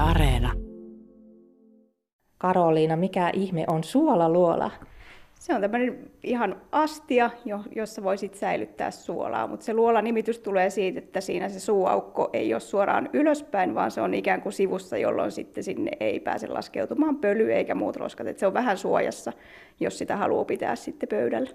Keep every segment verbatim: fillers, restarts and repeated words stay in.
Areena. Karoliina, mikä ihme on suolaluola? Se on tämmöinen ihan astia, jossa voisit säilyttää suolaa, mutta se luolanimitys tulee siitä, että siinä se suuaukko ei ole suoraan ylöspäin, vaan se on ikään kuin sivussa, jolloin sitten sinne ei pääse laskeutumaan pöly eikä muut roskat. Et se on vähän suojassa, jos sitä haluaa pitää sitten pöydällä.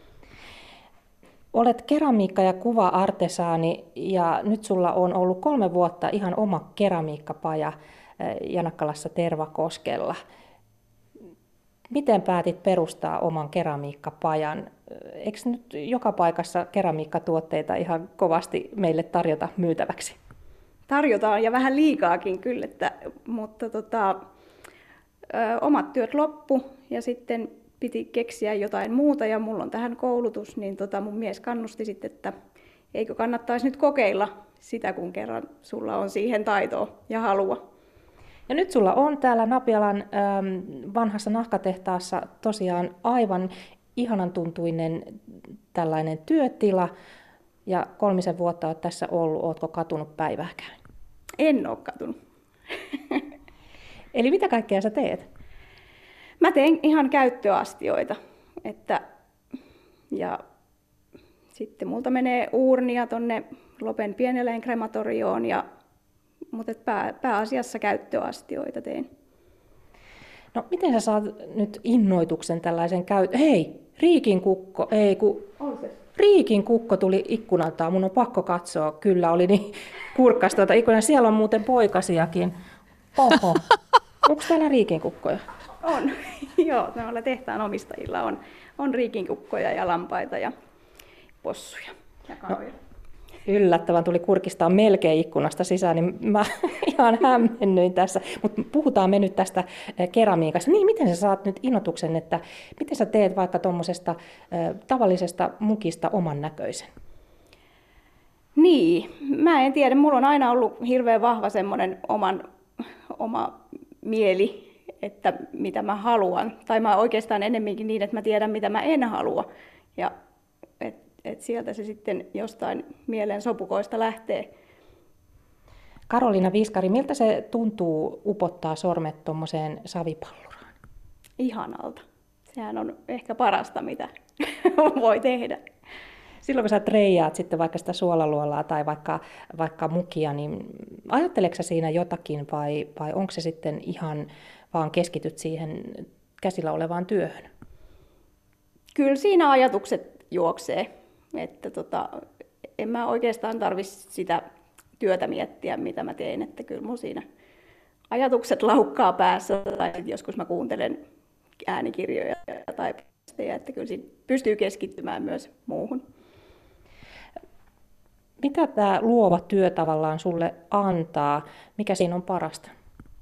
Olet keramiikka- ja kuva-artesaani ja nyt sulla on ollut kolme vuotta ihan oma keramiikkapaja Janakkalassa Tervakoskella. Miten päätit perustaa oman keramiikkapajan? Eikö nyt joka paikassa keramiikkatuotteita ihan kovasti meille tarjota myytäväksi? Tarjotaan ja vähän liikaakin kyllä, että, mutta tota, ö, omat työt loppu ja sitten piti keksiä jotain muuta ja mulla on tähän koulutus, niin tota mun mies kannusti sitten, että eikö kannattaisi nyt kokeilla sitä, kun kerran sulla on siihen taitoa ja halua. Ja nyt sulla on täällä Napialan ähm, vanhassa nahkatehtaassa tosiaan aivan ihanan tuntuinen tällainen työtila. Ja kolmisen vuotta olet tässä ollut. Oletko katunut päivääkään? En ole katunut. Eli mitä kaikkea sä teet? Mä teen ihan käyttöastioita. Että, ja sitten multa menee uurnia tonne Lopen Pieneleen krematorioon ja mutta pää, pääasiassa käyttöastioita teen. No miten sä saat nyt innoituksen tällaisen käyt... Hei, Riikin kukko, ei kun... Riikin kukko tuli ikkunalta, mun on pakko katsoa, kyllä oli niin kurkkas tuota ikkunaa. Siellä on muuten poikasiakin. Oho, onko täällä Riikin kukkoja? On, joo, noilla tehtaan omistajilla on, on Riikin kukkoja ja lampaita ja possuja ja kanoja. No. Yllättävän tuli kurkistaa melkein ikkunasta sisään, niin mä ihan hämmennyin tässä. Mutta puhutaan me nyt tästä keramiikasta. Niin, miten sä saat nyt innotuksen, että miten sä teet vaikka tuommoisesta tavallisesta mukista oman näköisen? Niin, mä en tiedä. Mulla on aina ollut hirveän vahva semmoinen oman, oma mieli, että mitä mä haluan. Tai mä oikeastaan ennemminkin niin, että mä tiedän, mitä mä en halua. Ja että sieltä se sitten jostain mielen sopukoista lähtee. Karoliina Viskari, miltä se tuntuu upottaa sormet tuommoiseen savipalluraan? Ihanalta. Sehän on ehkä parasta, mitä voi tehdä. Silloin kun sä treijaat sitten vaikka sitä suolaluolaa tai vaikka, vaikka mukia, niin ajatteleksä sä siinä jotakin vai, vai onko se sitten ihan vaan keskityt siihen käsillä olevaan työhön? Kyllä siinä ajatukset juoksee. Että tota, en mä oikeastaan tarvitse sitä työtä miettiä, mitä mä teen, että kyllä mun siinä ajatukset laukkaa päässä, tai joskus mä kuuntelen äänikirjoja tai tekstejä, että kyllä siinä pystyy keskittymään myös muuhun. Mitä tämä luova työ tavallaan sulle antaa? Mikä siinä on parasta?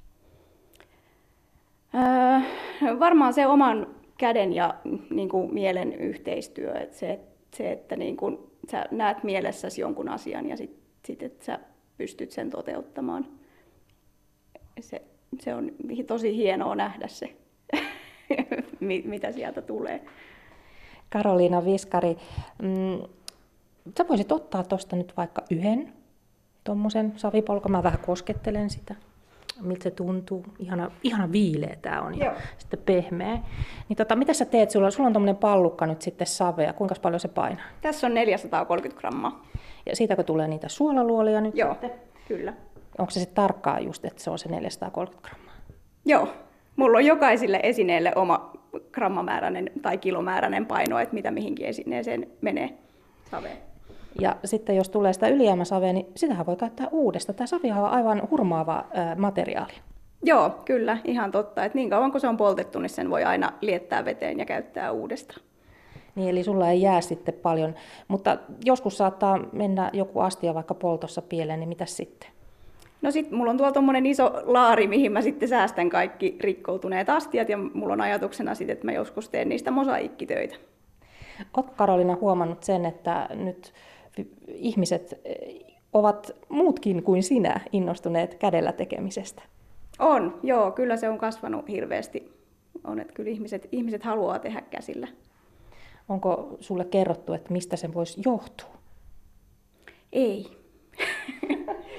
Öö, varmaan se oman käden ja niin kuin, mielen yhteistyö, että se, Se, että niin kun sä näet mielessäsi jonkun asian ja sitten sit, että sä pystyt sen toteuttamaan. Se, se on tosi hienoa nähdä se, mitä sieltä tulee. Karoliina Viskari, mm, sä voisit ottaa tuosta nyt vaikka yhden tuommoisen savipolkan. Mä vähän koskettelen sitä. Miltä se tuntuu? Ihana, ihana viileä tää on ja Joo. sitten pehmeä. Niin tota, mitä sä teet? Sulla, sulla on tommonen pallukka nyt sitten savea. Kuinka paljon se painaa? Tässä on neljäsataakolmekymmentä grammaa. Ja siitäkö tulee niitä suolaluolia nyt Joo, sitten? kyllä. Onko se sitten tarkkaa just, että se on se neljäsataakolmekymmentä grammaa? Joo. Mulla on jokaiselle esineelle oma grammamääräinen tai kilomääräinen paino, että mitä mihinkin esineeseen menee saveen. Ja sitten jos tulee sitä ylijäämäsavea, niin sitähän voi käyttää uudestaan. Tämä savihan on aivan hurmaava ää, materiaali. Joo, kyllä, ihan totta. Että niin kauan kun se on poltettu, niin sen voi aina liettää veteen ja käyttää uudestaan. Niin, eli sulla ei jää sitten paljon. Mutta joskus saattaa mennä joku astia vaikka poltossa pieleen, niin mitäs sitten? No sit mulla on tuolla tommonen iso laari, mihin mä sitten säästän kaikki rikkoutuneet astiat. Ja mulla on ajatuksena sitten, että mä joskus teen niistä mosaikkitöitä. Oletko Karoliina huomannut sen, että nyt ihmiset ovat muutkin kuin sinä innostuneet kädellä tekemisestä? On, joo, kyllä se on kasvanut hirveästi. On, että kyllä ihmiset, ihmiset haluaa tehdä käsillä. Onko sulle kerrottu, että mistä se voisi johtua? Ei.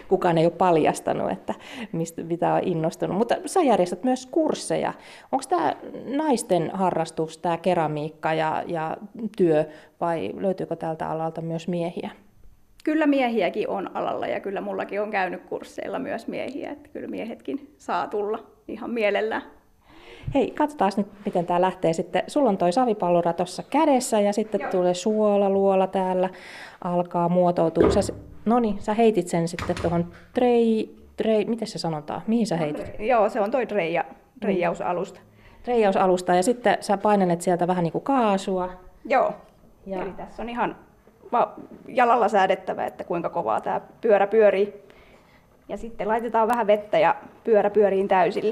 kukaan ei ole paljastanut, että mistä, mitä on innostunut. Mutta sä järjestät myös kursseja. Onko tämä naisten harrastus, tämä keramiikka ja, ja työ, vai löytyykö tältä alalta myös miehiä? Kyllä miehiäkin on alalla ja kyllä mullakin on käynyt kursseilla myös miehiä, että kyllä miehetkin saa tulla ihan mielellään. Hei, katsotaan nyt, miten tämä lähtee sitten. Sulla on toi savipallura tuossa kädessä ja sitten Joo. tulee suolaluola täällä, alkaa muotoutua. Sä, noniin, sä heitit sen sitten tuohon trei, trei, miten se sanotaan? Mihin sä heitit? Joo, se on toi treija, treijausalusta. Treijausalusta ja sitten sä painelet sieltä vähän niin kuin kaasua. Joo, ja. Eli tässä on ihan jalalla säädettävä, että kuinka kovaa tämä pyörä pyörii. Ja sitten laitetaan vähän vettä ja pyörä pyörii täysille.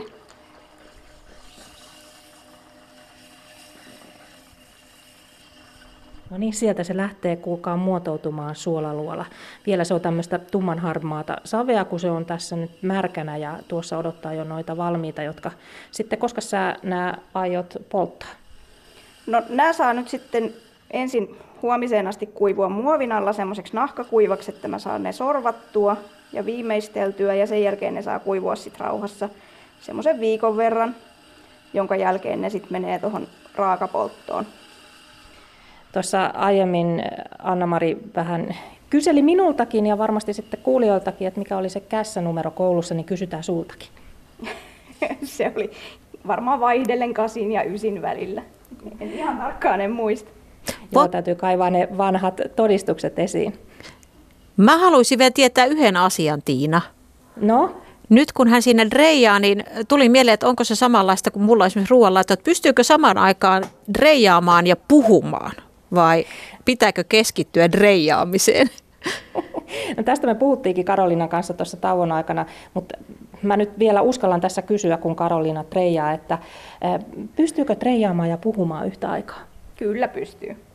No niin, sieltä se lähtee, kuulkaa, muotoutumaan suolaluola. Vielä se on tämmöistä tummanharmaata savea, kun se on tässä nyt märkänä ja tuossa odottaa jo noita valmiita, jotka sitten, koska sä nämä aiot polttaa? No nämä saa nyt sitten ensin huomiseen asti kuivua muovin alla semmoiseksi nahkakuivaksi, että mä saan ne sorvattua ja viimeisteltyä ja sen jälkeen ne saa kuivua sitten rauhassa semmoisen viikon verran, jonka jälkeen ne sitten menee tuohon raakapolttoon. Tuossa aiemmin Anna-Mari vähän kyseli minultakin ja varmasti sitten kuulijoiltakin, että mikä oli se kässänumero koulussa, niin kysytään sultakin. Se oli varmaan vaihdellen kasin ja ysin välillä. En ihan tarkkaan en muista. Joo, täytyy kaivaa ne vanhat todistukset esiin. Mä haluaisin vielä tietää yhden asian, Tiina. No? Nyt kun hän sinne dreijaa, niin tuli mieleen, että onko se samanlaista kuin mulla esimerkiksi ruoanlaitto, että pystyykö samaan aikaan dreijaamaan ja puhumaan vai pitääkö keskittyä dreijaamiseen? No tästä me puhuttiinkin Karoliinan kanssa tuossa tauon aikana, mutta mä nyt vielä uskallan tässä kysyä, kun Karoliina treijaa, että pystyykö treijaamaan ja puhumaan yhtä aikaa? Kyllä pystyy.